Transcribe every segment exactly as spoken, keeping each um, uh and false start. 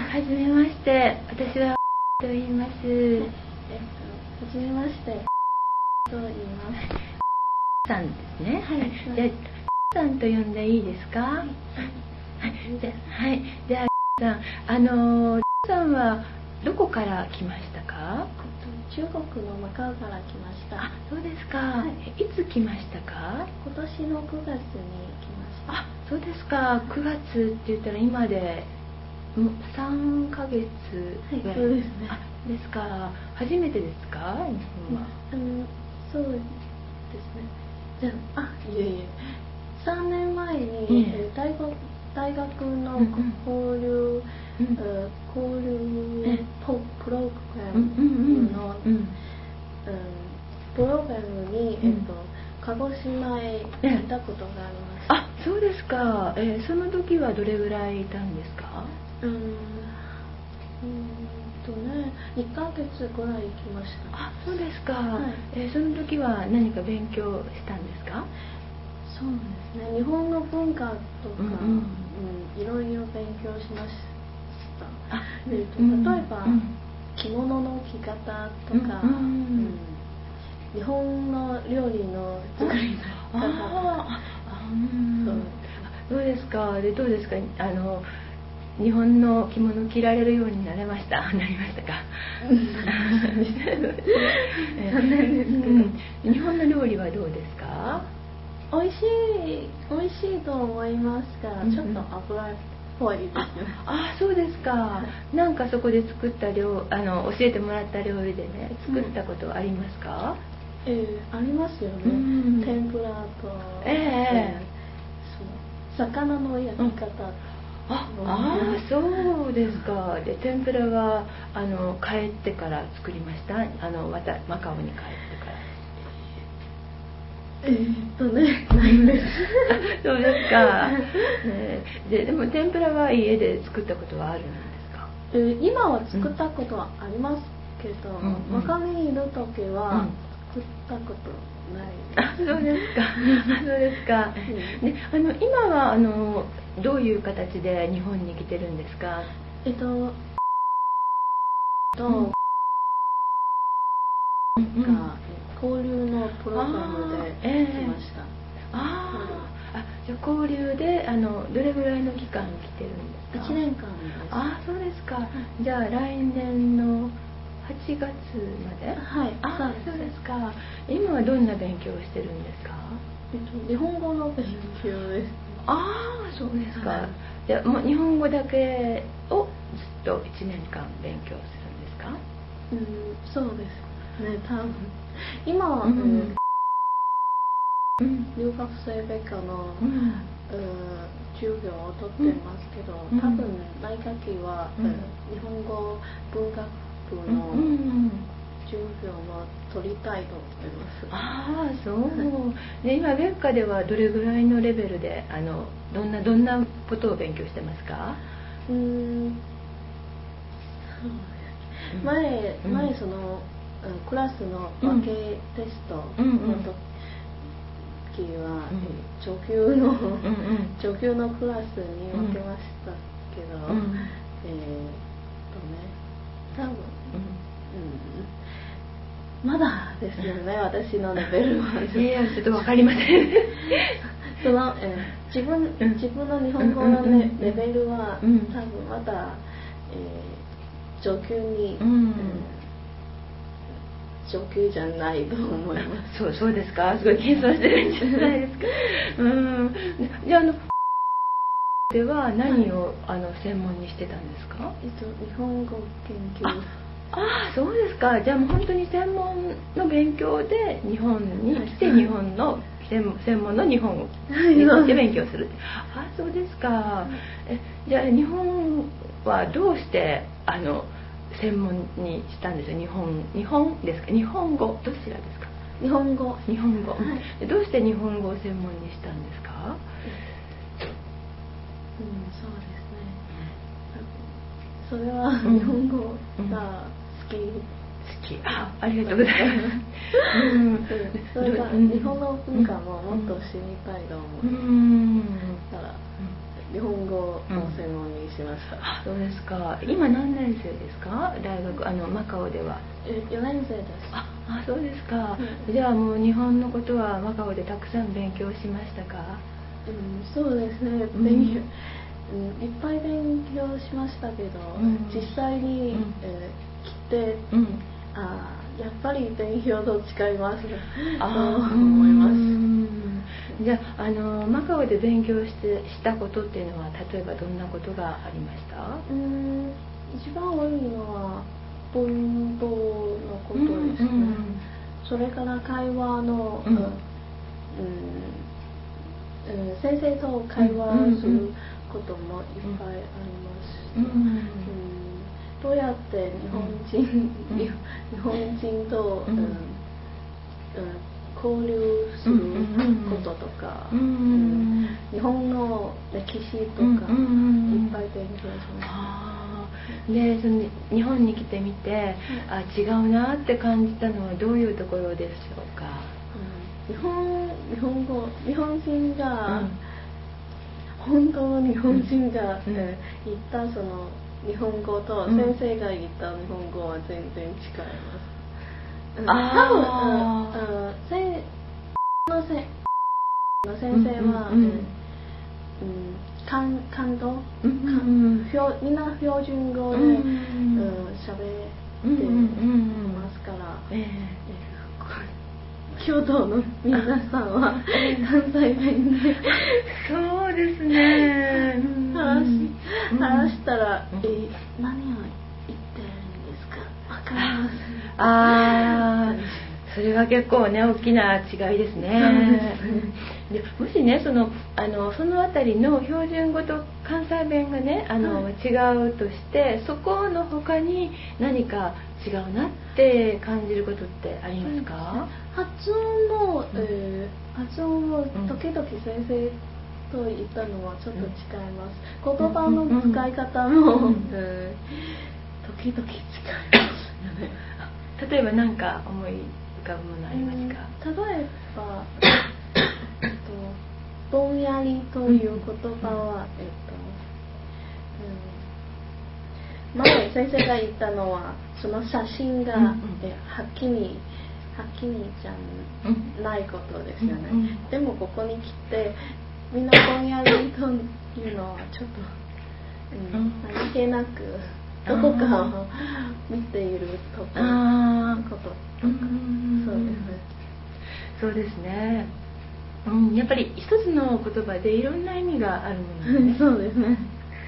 はじめまして。私はと言います。えっと、はじめまして。と言います。 さんですね。 はい。 じゃあ、さんと呼んでいいですか？はい。じゃあ、はい。じゃあ、さん、あの、さんはどこから来ましたか？ 中国のマカオから来ました。 あ、そうですか。はい、いつ来ましたか？ 今年のくがつに来ました。 あ、そうですか。くがつって言ったら今でさんかげつぐらい。 はい、そうですね。 あ、ですか。初めてですか？日本は。 うん、そうですね。じゃあ、あ、いえいえ。さんねんまえに、えー、大学大学の交流、うんうん、交流プログラムのプログラムに、えっと、鹿児島へ行ったことがあります。 あ、そうですか。えー、その時はどれぐらいいたんですか？ うん、うんとね、いっかげつぐらい行きました。 あ、そうですか。はい、えー、その時は何か勉強したんですか？ そうですね。日本の文化とか、うん、うん、いろいろ勉強しました。あ、えーと、例えば、うん、着物の着方とか、うんうん、日本の料理の作り方とか。 そうですか。で、どうですか。あの日本の着物着られるようになれました。なりましたか。 残念ですけど、 うん、日本の料理はどうですか？ 美味しい美味しいと思いますが、うんうん、ちょっと油っぽいですよ。 ああ、そうですか。なんかそこで作った料あの教えてもらった料理でね、作ったことありますか？ うん、えー、ありますよね。うん、天ぷらと、 えー、 そう魚の焼き方。うん、 ああ、そうですか。で、天ぷらはあの帰ってから作りました。あのまたマカオに帰ってから。 えー、っとね、ないんです。 そうですか。ね、で、でも天ぷらは家で作ったことはあるんですか？ えー、今は作ったことはありますけど、うんうん、マカオにいる時は作ったことないです。 あ、そうですか。そうですか。で、あの今はあのどういう形で日本に来てるんですか？ えっと、と、 うんうん、 が交流のプログラムで来ました。 あ、えー、ああ、じゃあ交流であのどれぐらいの期間来てるんですか？ いちねんかんです。 あ、そうですか。じゃあ来年のはちがつまで？ はい。 あ、そうですか。今はどんな勉強をしてるんですか？ えっと、日本語の勉強です。 ああ、そうですか。じゃあもう日本語だけをずっといちねんかん勉強するんですか？ うん、そうですね。多分今は、うん、うん、留学生ベカの、うん、授業を取ってますけど、うん、多分来学期は、うん、日本語文学部の授業も取りたいと思います。 ああ、そう。で、今ベッカではどれぐらいのレベルであのどんなどんなことを勉強してますか？ うーん、そうです。前、うん、前そのクラスの分けテストの時、うんうんは、うん、上級の、うんうん、上級のクラスに分けましたけど、うん、えー、とね、多分、うんうん、まだですよね、私のレベルは。 いや、ちょっと分かりません。 その、えー、自分自分の日本語の、ね、レベルは、うん、多分まだ、えー、上級に、うんうん、上級じゃないと思います。 そう、そうですか。すごい謙遜してるんじゃないですか。うん。じゃあ、あのでは何を、はい、あの専門にしてたんですか？ えっと日本語研究。 ああ、そうですか。じゃあもう本当に専門の勉強で日本に来て、はい、日本の専門の日本語について勉強する。はい、あ、そうですか。はい、え、じゃあ日本はどうしてあの専門にしたんですよ。日本日本ですか？日本語どちらですか？ 日本語。 日本語。 はい、 どうして日本語を専門にしたんですか？ うん、そうですね。それは日本語が好き。うんうん、好き。あ、ありがとうございます。うん、 それから日本の文化ももっと知りたいと思う。うん、だから、 日本語を専門にしました。 あ、そうですか。今何年生ですか？大学、あのマカオでは。 え、よねん生です。 ああ、そうですか。 うん、 じゃあもう日本のことはマカオでたくさん勉強しましたか？ うん、そうですね。勉強、うん、いっぱい勉強しましたけど、うん、実際に、うんえー、来て、うん、あやっぱり勉強と違いますと思います。 じゃあ、あのマカオで勉強してしたことっていうのは例えばどんなことがありました？ うん、一番多いのは文法のことですね、うんうん、それから会話の、うんうんうん、先生と会話することもいっぱいあります、うんうん、どうやって日本人、うん、日本人と、うんうん、交流することとか、うんうん、日本の歴史とか、うんうん、いっぱい勉強しました。で、その日本に来てみて、うん、あ、違うなって感じたのはどういうところでしょうか？ うん、日本日本語日本人が、うん、本当の日本人が、うんえー、言ったその日本語と先生が言った日本語は全然違います。多分、ああ先のせの先生は、うんうん、関関東、うん、みんな標準語で喋、うん、ってますから、うんうんえー、京都の皆さんは関西弁でそうですね話し、話したら、うん、え何を言ってるんですか？わかります。 ああ、それは結構ね大きな違いですね。でもしねそのあのそのあたりの標準語と関西弁がねあの、はい、違うとしてそこの他に何か違うなって感じることってありますか？ 発音も、えー、発音も時々先生と言ったのはちょっと違います。うん、言葉の使い方も、うんえー、時々違いますよね。 例えば何か思い浮かぶものありますか？ うん、例えばぼんやりという言葉は、えっとうん、前先生が言ったのはその写真が、うんうん、えはっきりはっきりじゃないことですよね、うんうん、でもここに来てみんなぼんやりというのはちょっと、うん、何気なくどこかを見ているとここととか、そうですね。 そうですね。うん、やっぱり一つの言葉でいろんな意味があるものね。 そうですね。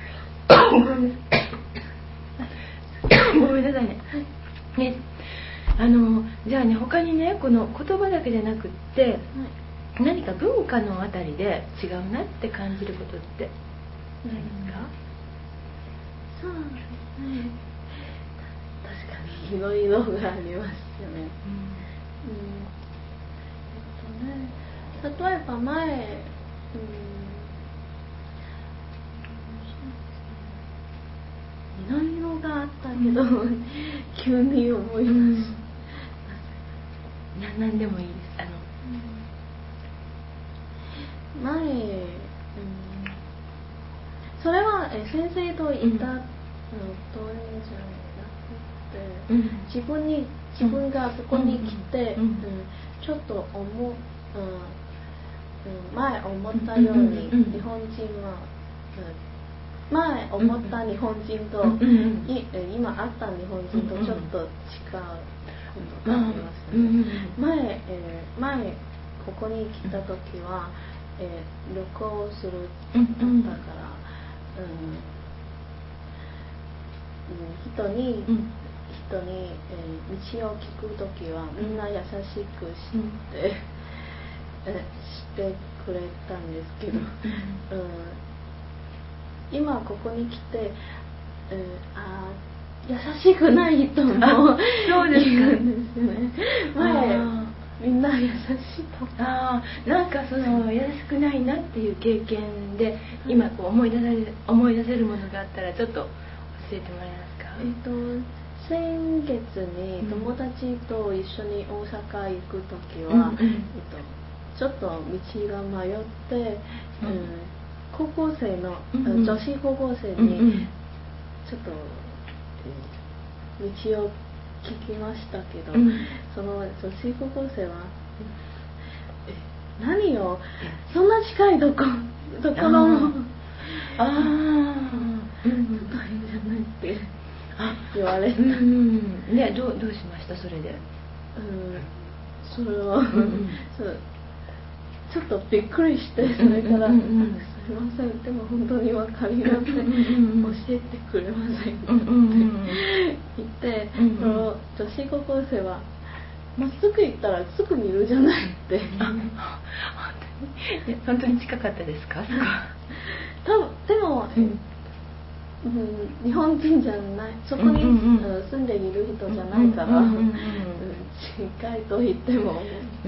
ごめんなさいね。ね、あのじゃあね他にねこの言葉だけじゃなくって、はい、何か文化のあたりで違うなって感じることってないですか？ そうですね。確かにいろいろがありますよね。うんうんえっとね、例えば前、うん、いろいろがあったけど、うん、急に思い出した。 な何でもいいです。あの、 うん、前、うん、それはえ先生と言った、うんのどれじゃなくて、うん、自分に自分がそこに来て、うんうん、ちょっと思う、うん、前思ったように、うん、日本人は、うん、前思った日本人と、うん、い今会った日本人とちょっと違うことがありましたね、うん、前、えー、前ここに来た時は、えー、旅行するだったから、うん人に、うん、人に、えー、道を聞くときはみんな優しくして、うんえしてくれたんですけど、うんうん、今ここに来て、えー、あ優しくない人もそうですかですね。前みんな優しいとあなんかその優しくないなっていう経験で今こう思い出せる思い出せるものがあったらちょっと教えてもらえますか？ えっと先月に友達と一緒に大阪行くときは、うんえっと、ちょっと道が迷って、うんうん高校生の、 うんうん、 女子高校生に、 うんうん、 ちょっと、えー、道を聞きましたけど、うん、その女子高校生は、え何をそんな近いどこどこのああうん、大変じゃないって言われた。うんうん、 ね、どうどうしましたそれで？ うん、それは、うん、そうちょっとびっくりして、それから、うんうんうん、すいませんでも本当にわかりません、うんうん、教えてくれませんかって言って、うんうん、その女子高校生はまっすぐ行ったらすぐ見るじゃないって本当に本当に近かったですか？ 多分でも、うんうん、日本人じゃないそこに、うんうん、住んでいる人じゃないから、うんうんうん、近いと言っても、うん、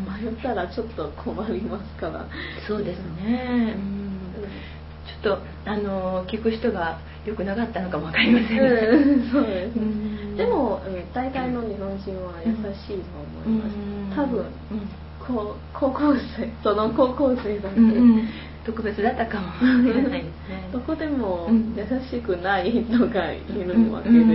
迷ったらちょっと困りますから。 そうですね、うん、ちょっとあの聞く人がよくなかったのかもわかりませんが、 うん、そうです、うん、でも、うん、大体の日本人は優しいと思います、うん、多分、うん、高校生その高校生だって、うんうん、 特別だったかもしれないですねどこでも優しくない人がいるわけですね、うんうん、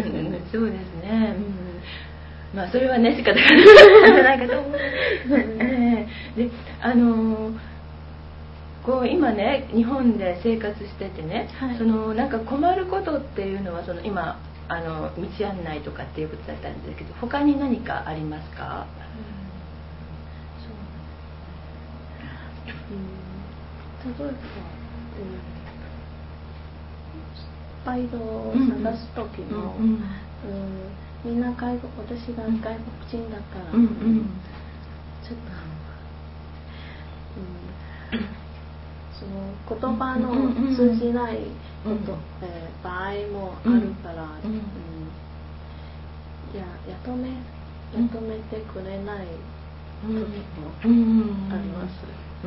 そうですね、うん、まあそれはね仕方がないんじゃないかと思うであのこう今ね日本で生活しててね、はい、そのなんか困ることっていうのはその今あの道案内とかっていうことだったんですけど他に何かありますか？ うん、例えば、うん、バイトを探す時も、うんうんうん、みんな外国私が外国人だから、うんうん、ちょっと、うん、その言葉の通じないこと、うんうんえー、場合もあるから、うんうん、や雇め雇めてくれない時もあります。 うん、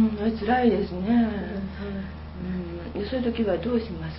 うん、辛いですね、うんうん、そういう時はどうします？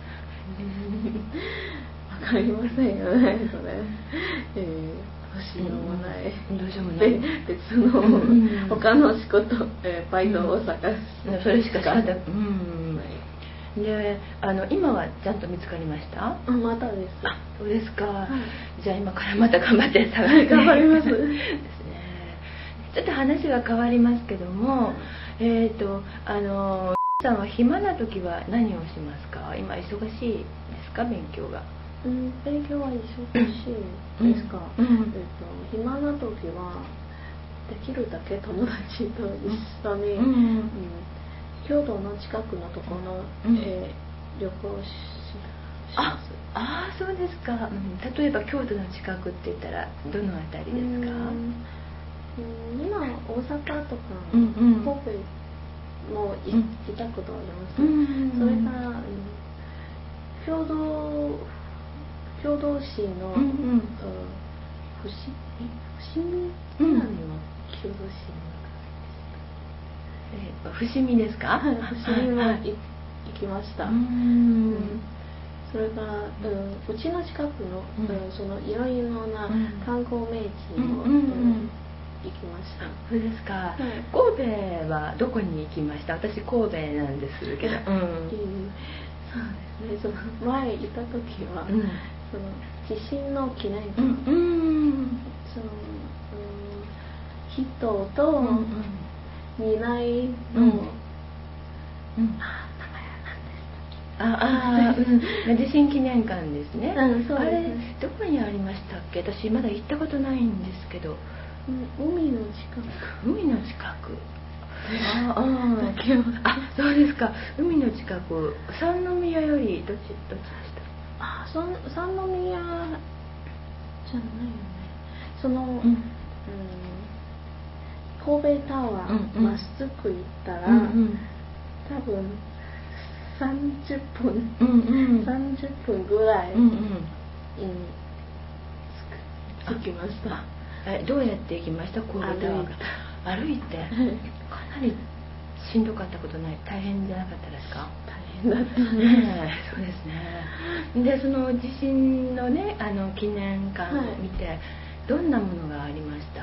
わかりませんよねそれ、えー、どうしようもない、 うん、どうしようもない別の、うん、他の仕事、えー、バイトを探す、 うん、それしか仕方、うんはい、であの今はちゃんと見つかりました？ あまたです。 あそうですか、はい、じゃあ今からまた頑張って探して、 はい、頑張りますですね。 ちょっと話は変わりますけども、はい、えっ、ー、とあのさんは暇な時は何をしますか？今忙しいですか勉強が？ うん、勉強は忙しいですか、うんうんえー、と暇な時はできるだけ友達と一緒に、うんうんうん、京都の近くのところ、うんえー、旅行します。 ああそうですか、うん、例えば京都の近くって言ったらどのあたりですか？うん今大阪とか、うんうん、神戸も行ったことあります、うん、それから、うん、共同共同市の、うんうん、伏見南は共同市の中で伏見ですか？ はい、伏見も、はい、行きました。うん、それから、うん、うちの近くの、うん、そのいろいろな観光名地も、うんうんうん行きました。 そうですか、はい、神戸はどこに行きました？私神戸なんですけど、うん、 そうですねその前行った時は、うん、その地震の記念館、うん、その、うん、人と、うんうん、未来の、うんうん、あ名前は何でしたっけ？ ああ、うん、地震記念館ですね、 うん、そうですね。あれどこにありましたっけ？私まだ行ったことないんですけど。 海の近く海の近くあああそうですか海の近く三宮よりどっちどっちでした？ あ三三宮じゃないよねその、うんうん、神戸タワーま、うんうん、っすぐ行ったら、うんうん、多分さんじゅっぷん、うんうん、さんじゅっぷんぐらい、うんうん、着きました。 えどうやって行きました？神戸タワーから歩いてかなりしんどかったことない大変じゃなかったですか？ 大変だったねそうですね。でその地震のねあの記念館を見て、はい、どんなものがありました？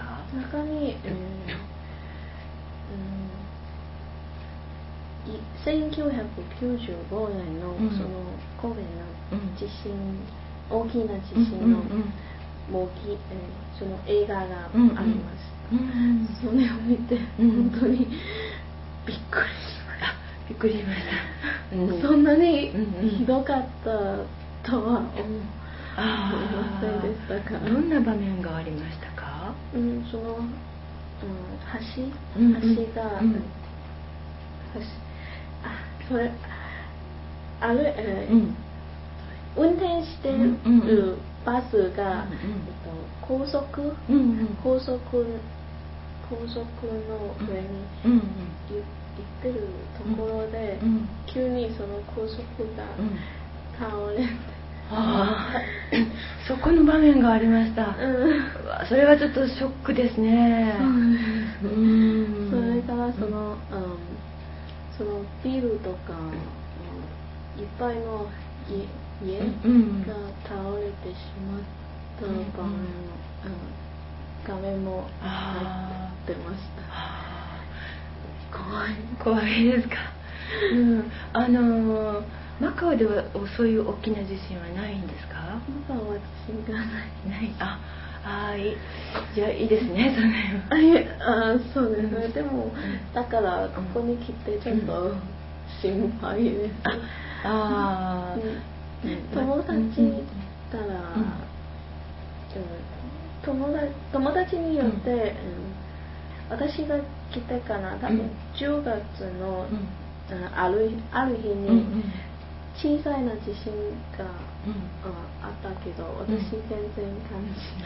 中に、うんうん、 せんきゅうひゃくきゅうじゅうごねんのその神戸の地震、大きな地震の模擬、えー、その映画があります、うんうん、それを見て本当にびっくりしました。 びっくりしました、 うん、そんなにひどかったとは思いませんでしたから。 どんな場面がありましたか？ うん、その、うん、橋、うん、橋が、うん、橋、あ、それある、えーうん、運転してるバスが、うんうん、えっと、高速、うんうん、高速高速の上に、うんうん、行ってるところで、うん、急にその高速が倒れて、うん、 あそこの場面がありました、うん、それはちょっとショックですね。 そうです、うん、それからその、うん、そのビルとか、うん、いっぱいの家が倒れてしまった場面、うんうん画面も入ってました。怖い怖いですか、うん、あのマカオではそういう大きな地震はないんですか？ マカオは地震がないないああいいじゃあいいですねそれああそうですね、うん、でもだからここに来てちょっと心配です、うん、ああ、うん、友達たら、うんうん友達、友達によって、うんうん、私が来てから多分じゅうがつの、うん、ある、ある日に小さいな地震が、うん、あったけど私全然感じ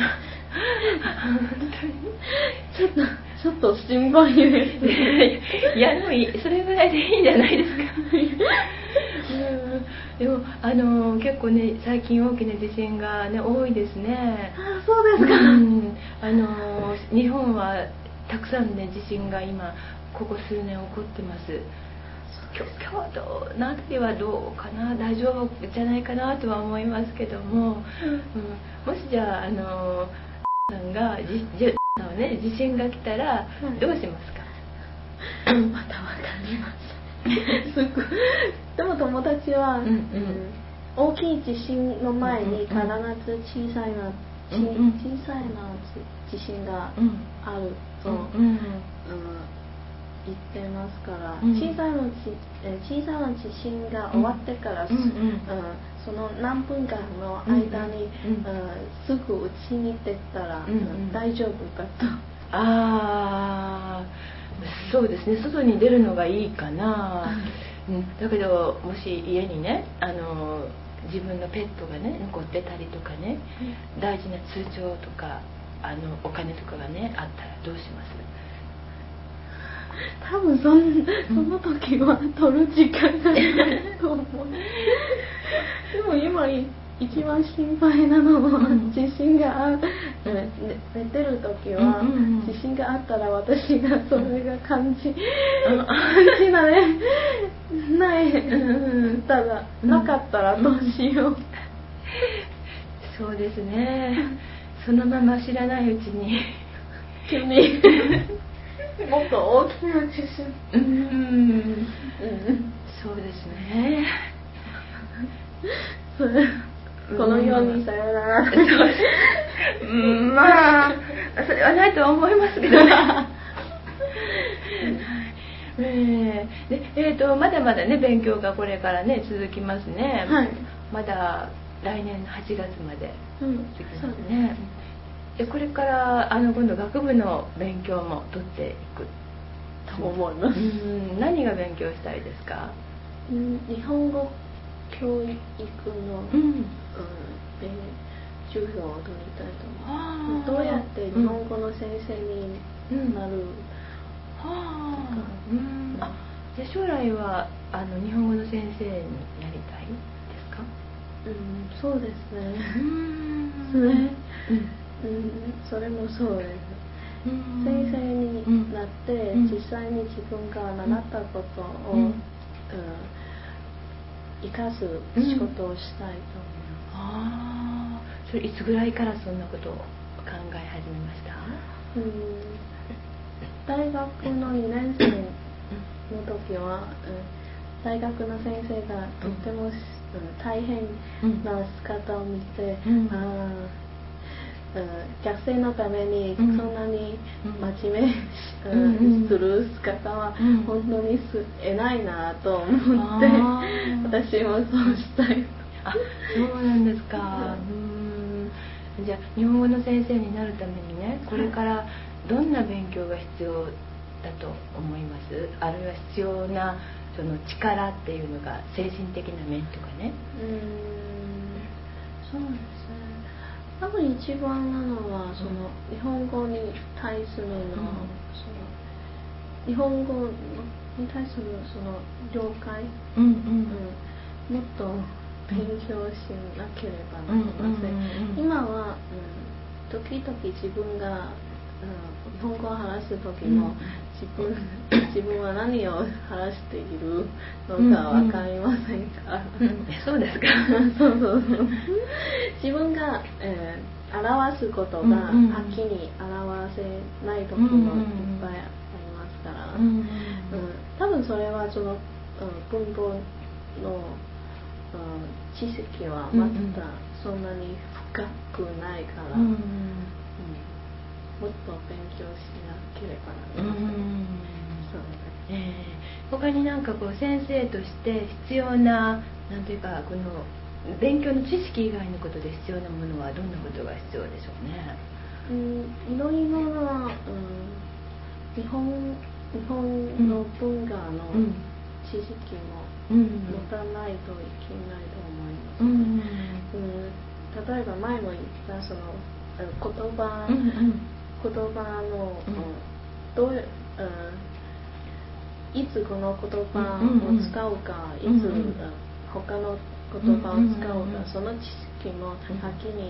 ない、うん、ちょっとちょっと心配ですいやでもいいそれぐらいでいいんじゃないですかうん、でもあの結構ね最近大きな地震がね多いですね。 あ、そうですか、うん、 あの日本はたくさんね地震が今ここ数年起こってます。京都などはどうかな大丈夫じゃないかなとは思いますけども、うんうん、もしじゃああのさんがじじゃあね地震が来たらどうしますか？ うん、またわかりますすごいでも友達は、うんうん、大きい地震の前に必ず小さいな、うんうん、小さいな地震があると、うんうんうん、言ってますから、うん、小さいのち小さな地震が終わってから、うんうんうん、その何分間の間に、うんうん、すぐ家に出たら、うんうん、大丈夫かと。 ああそうですね外に出るのがいいかな、うん、だけどもし家にねあの自分のペットがね残ってたりとかね、うん、大事な通帳とかあのお金とかがねあったらどうします？ 多分そんその時は取る時間がないと思うでも今一番心配なのは、うん、地震があ、うん、寝てる時は、うんうんうん、地震があったら私がそれが感じ、うん、感じないない、うん、ただなかったらどうしよう、うん、 そうですねそのまま知らないうちに急にもっと大きな地震うん、うん、 そうですねそれこのようにさよなら、 うん、まあそれはないとは思いますけどねえー、でえーとまだまだね勉強がこれからね続きますね、はい、まだ来年のはちがつまで続きますね、うん、でこれからあの今度学部の勉強も取っていくと思います、うん、 何が勉強したいですか？ うん、日本語教育の、うんうん、授業を取りたいと思う。どうやって日本語の先生になる、うんはあうん、あじゃあ将来はあの日本語の先生になりたいですか？ うん、そうですね。うんそれ、うんうん、それもそうです。先生になって、うん、実際に自分が習ったことを、うんうん生かす仕事をしたいと思います、うん、 ああそれいつぐらいからそんなことを考え始めました？ うん大学のにねん生の時は、うん、大学の先生がとっても、うん、大変な姿を見て、うん、あうん、学生のためにそんなに真面目、うんうん、する姿は本当にす偉いなと思って、私もそうしたい。 あ、そうなんですか。うん、じゃあ日本語の先生になるためにね、これからどんな勉強が必要だと思います？あるいは必要なその力っていうのが精神的な面とかね。 うーん、そうですね。多分一番なのはその日本語に対するの、うん、その日本語に対するその了解、うんうんうん、もっと勉強しなければなりません。うんうんうん、今は、うん、時々自分が、うん、日本語を話す時も、うん、自分自分は何を話しているのか分かりませんか？ うんうん、そうですか。 そうそうそう。自分が、えー、表すことがはっきり表せない時もいっぱいありますから、うんうんうん、多分それはその、うん、文法の、うん、知識はまだそんなに深くないから、うんうんうん、もっと勉強しなければなりません。うん、そうですね。 えー、他になんかこう先生として必要な、なんていうかこの勉強の知識以外のことで必要なものはどんなことが必要でしょうね。 うん、いろいろな、うん、日本日本の文化の知識も持たないといけないと思います、ね。うんうんうん、例えば前も言ったその言葉、うんうん、言葉の、うん、どう、うん、いつこの言葉を使うか、うんうん、いつ、うん、他の言葉を使うか、うんうんうん、その知識もはっきり、うんうん、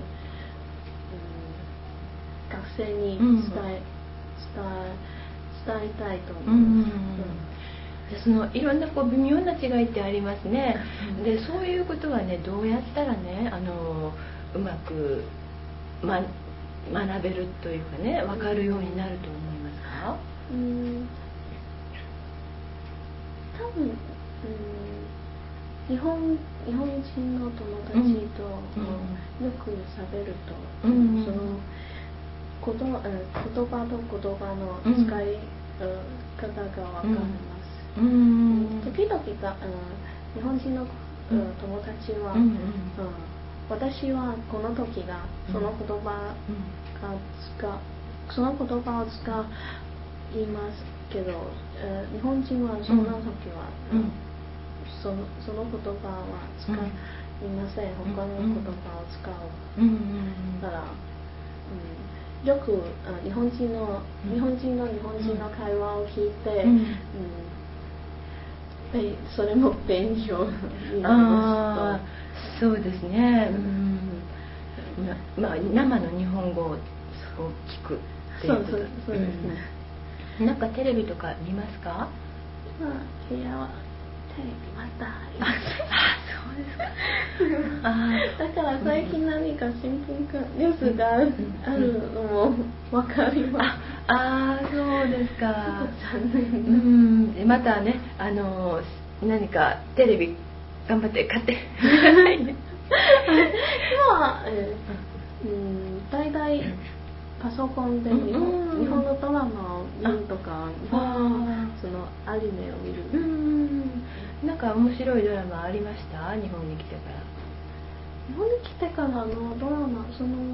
学生に伝え、うんうん、伝え、伝えたいと思います。うんうんうん、 そのいろんなこう微妙な違いってありますね。でそういうことはね、どうやったらね、あのうまく、ま、学べるというかね、分かるようになると思いますか？うん、 多分、うん、日本日本人の友達と、うん、よく喋ると、うん、そのこと、えー、言葉と言葉の使い、うん、方が分かります。うん、時々が、うん、日本人の、うん、友達は、うんうんうん、私はこの時がその言葉が使う、その言葉を使いますけど、えー、日本人はそんな時は、うんうん、そのその言葉は使いません、うん、他の言葉を使う、うん、だから、うん、よく日本人の、うん、日本人の日本人の会話を聞いて、うんうん、それも勉強になりますと。そうですね、うん、まあ、生の日本語を聞くっていうこと。そうそうそうですね、うん、なんかテレビとか見ますか？ 今部屋はテレビまたああ、そうですか。あだから最近何か新聞かニュースがあるのも分かります。 ああ、そうですか。 残念。 うん、またね、あの何かテレビ頑張って買って。 今は、えー、うん大体パソコンで日本、うん、日本のドラマを見るとか、日本のそのアニメを見る。うん、 なんか面白いドラマありました？日本に来てから。 日本に来てからのドラマ、その、うん、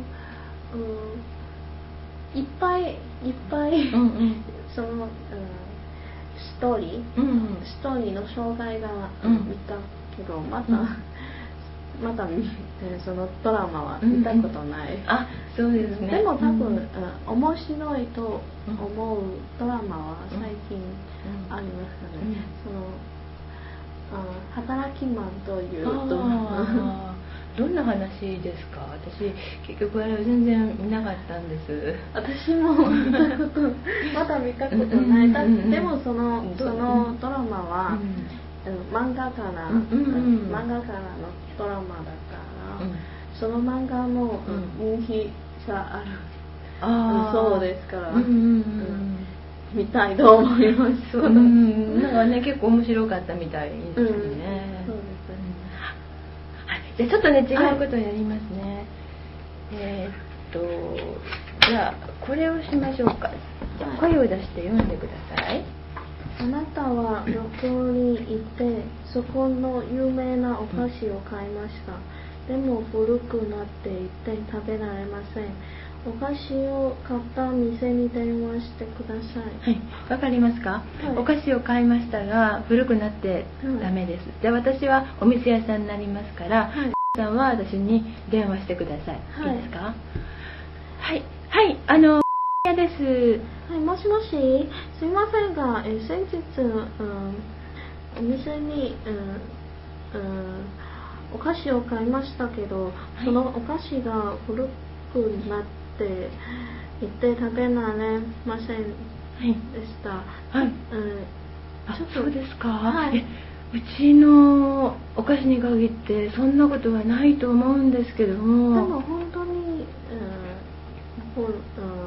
いっぱいいっぱい、うんうん、その、うん、ストーリー、うんうん、ストーリーの障害が、うん、見たけど、また、うん、まだそのドラマは見たことない、うんうん、 あ、そうですね。 でも多分、うん、面白いと思うドラマは最近ありますので、うんうん、そのあ働きマンというドラマ。 どんな話ですか？私結局あれは全然見なかったんです。 私も見たことまだ見たことない。だでもそのそのドラマは、うん、漫画から、うんうん、漫画からのドラマだから、うん、その漫画も、うん、人気がある、あそうですから、うんうんうん、 みたいと思います。 うん、なんかね結構面白かったみたいですね。うん、そうですね。はい、じゃあちょっとね違うことをやりますね。はい、えー、っとじゃあこれをしましょうか。じゃあ声を出して読んでください。 あなたは旅行に行ってそこの有名なお菓子を買いました。でも古くなっていて食べられません。お菓子を買った店に電話してください。 はい、わかりますか、はい、お菓子を買いましたが古くなってダメです。じゃあ私はお店屋さんになりますから、はい、さんは私に電話してください。はい、いいですか？はい、はい、あのです。 はい、もしもし、すみませんが、え先日、うん、お店に、うんうん、お菓子を買いましたけど、はい、そのお菓子が古くなっていて食べられませんでした。 はい。はい、うん、あ、そうですか。はい。うちのお菓子に限ってそんなことはないと思うんですけども。 でも本当に、うん、ほうん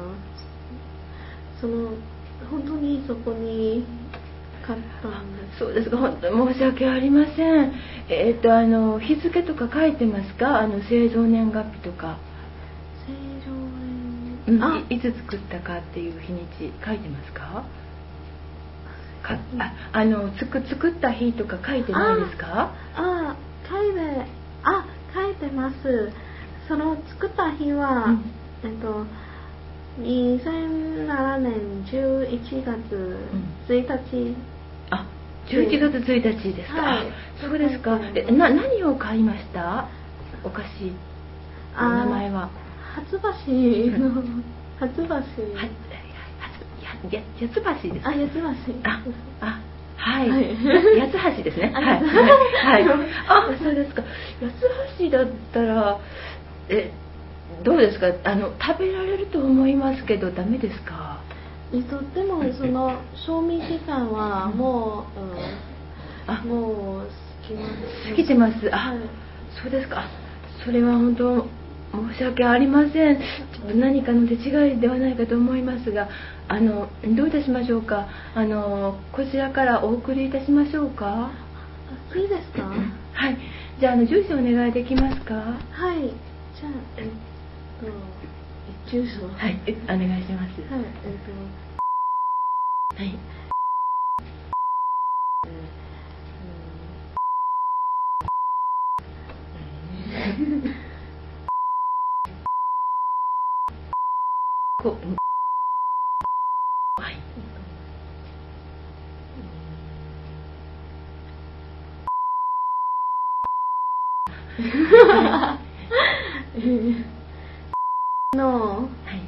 その本当にそこに買ったんです。 そうですか。本当に申し訳ありません。えっ、ー、とあの日付とか書いてますか？あの製造年月日とか。 製造年、 うん、あい、いつ作ったかっていう日にち書いてますか？かああのつく作った日とか書いてないですか？ ああ書いてあ書いてます。その作った日は、うん、えっと。にせんななねんじゅういちがつついたち、うん、 あ、じゅういちがつついたちですか？はい、そうですか。えな何を買いました？お菓子の名前は初橋の初橋、はややつ橋です。 あ、やつ橋、 ああはい、はい、八つ橋ですね。はい、はい、あ、そうですか。八つ橋だったらえどうですか？あの食べられると思いますけどダメですか？ えっとでもその賞味期間はもう、うん、あもう過ぎてます。あ、はい、そうですか。それは本当申し訳ありません。ちょっと何かの手違いではないかと思いますが、あのどういたしましょうか。あのこちらからお送りいたしましょうか。 あ、いいですか？ はい。じゃあ、あの住所お願いできますか？ はい。じゃあえ住所はい、お願いします。 はい、えっとはい。こはい。 の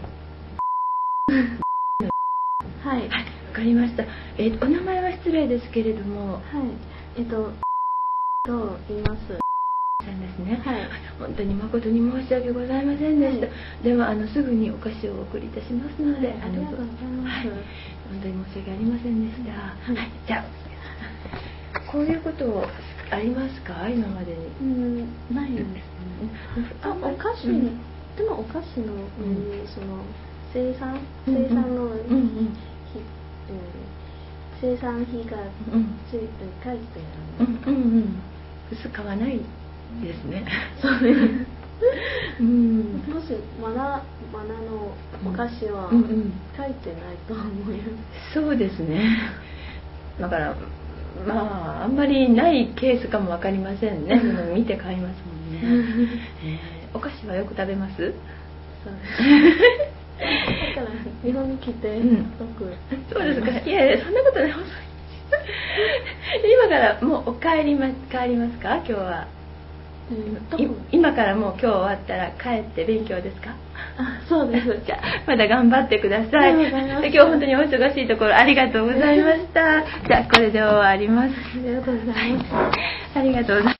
はい、はい、わかりました。えー、お名前は失礼ですけれども、 はい、えっとと言います。 なんですね。 はい。 本当に誠に申し訳ございませんでした。はい、ではあのすぐにお菓子をお送りいたしますので、はい、 ありがとうございます。はい、 本当に申し訳ありませんでした。はい。はい、じゃあこういうことありますか？今までに。 うん、ないんですね。あ、お菓子、うん、でもお菓子の、うん、その生産生産の日、うんうん、生産日がついて書いてある。 うんうんうん。薄買わないですね。 そうです。うん。もしマナマナのお菓子は書いてないと思います。 そうですね。だからまああんまりないケースかもわかりませんね。見て買いますもんね。えー、お菓子はよく食べます？そうです。 だから日本に来て、うん、よく。 そうですか。いやいやそんなことない。今からもうお帰ります帰りますか？今日は。うん、今からもう今日終わったら帰って勉強ですか？ あ、そうです。 じゃあまだ頑張ってください。今日本当にお忙しいところありがとうございました。じゃあこれで終わります。 ありがとうございます。 ありがとうございます。